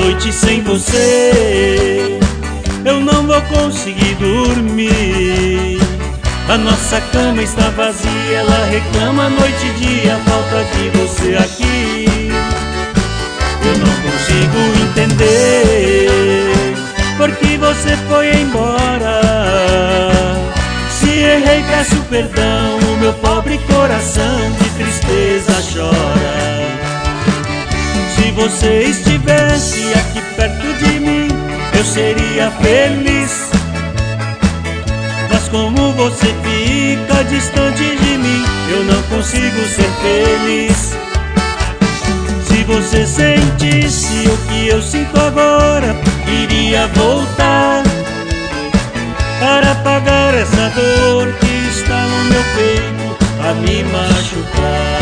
noite sem você, eu não vou conseguir dormir. A nossa cama está vazia, ela reclama noite e dia, a falta de você aqui. Eu não consigo entender por que você foi embora. Se errei, peço perdão, o meu pobre coração de tristeza chora. Se você estivesse aqui perto de mim, eu seria feliz. Mas como você fica distante de mim, eu não consigo ser feliz. Se você sentisse o que eu sinto agora, iria voltar para apagar essa dor que está no meu peito a me machucar.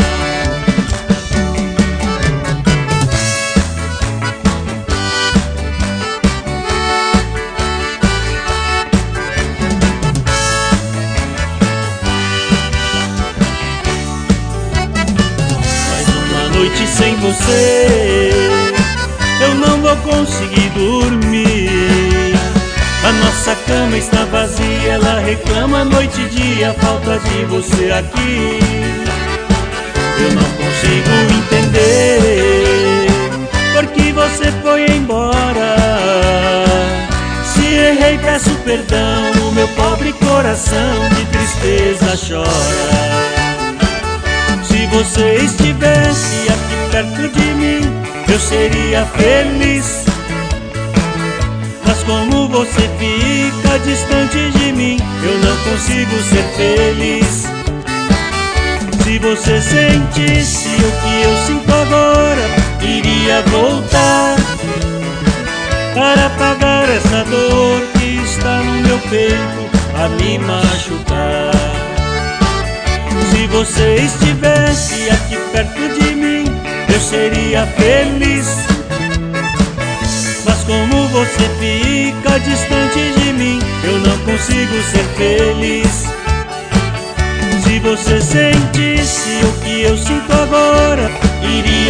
Noite sem você, eu não vou conseguir dormir. A nossa cama está vazia, ela reclama noite e dia, a falta de você aqui. Eu não consigo entender por que você foi embora. Se errei, peço perdão, o meu pobre coração de tristeza chora. Se você estivesse aqui perto de mim, eu seria feliz. Mas como você fica distante de mim, eu não consigo ser feliz. Se você sentisse o que eu sinto agora, iria voltar para apagar essa dor que está no meu peito a me machucar. Se você estivesse aqui perto de mim, eu seria feliz. Mas como você fica distante de mim, eu não consigo ser feliz. Se você sentisse o que eu sinto agora, iria